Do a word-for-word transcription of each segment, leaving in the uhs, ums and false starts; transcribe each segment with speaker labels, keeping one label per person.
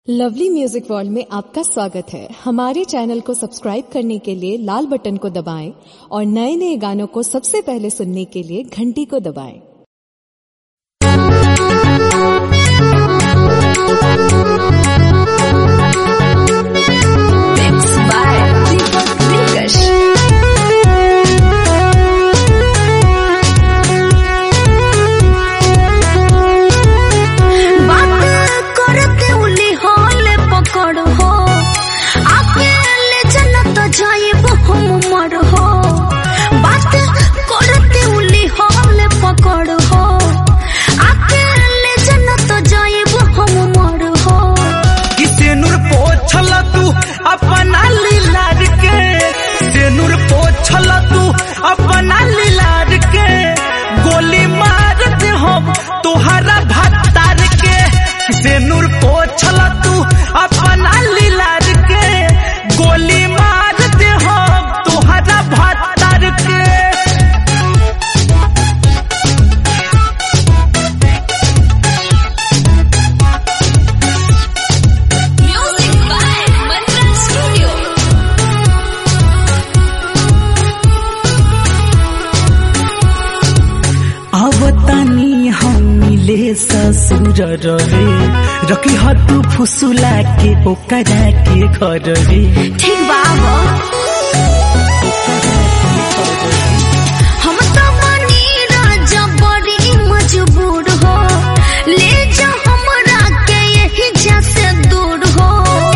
Speaker 1: Lovely music world में आपका स्वागत है। हमारे चैनल को सब्सक्राइब करने के लिए लाल बटन को दबाएं और नए नए गानों को सबसे पहले सुनने के लिए घंटी को दबाएं।
Speaker 2: अपना लीलार के सेनुर पोछल तू अपना लीलार के गोली मार दे हम तोहरा भत्तार के सेनुर पोछल तू अपना लीलार के गोली मार दे हम तोहरा भत्तार के।
Speaker 3: आवतानी हम मिले ससुर रे रखी हतु फुसुला के ओकरा के घर रे।
Speaker 4: ठीक बाबा हम तो बनी राजा बड़ी मजबूर हो ले जा हमरा के यही जैसे दूर हो।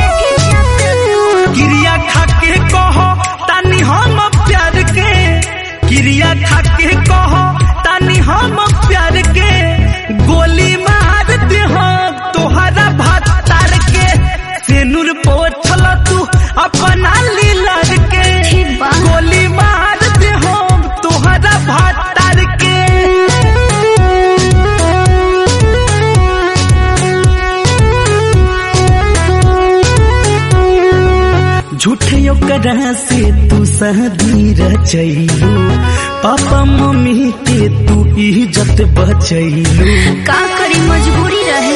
Speaker 2: क्रिया खा के कहो तानी हम प्यार के क्रिया खा के कहो तानी हम प्यार के गोली मार दे हम तोहरा भत्तार के सेनुर पोछल तू अपना लीलार के गोली मार दे हम तोहरा भत्तार के।
Speaker 3: झूठे ओकरा से तू शादी रचैलू पापा मम्मी के तू इज्जत बचैलू।
Speaker 4: का करी मजबूरी रहे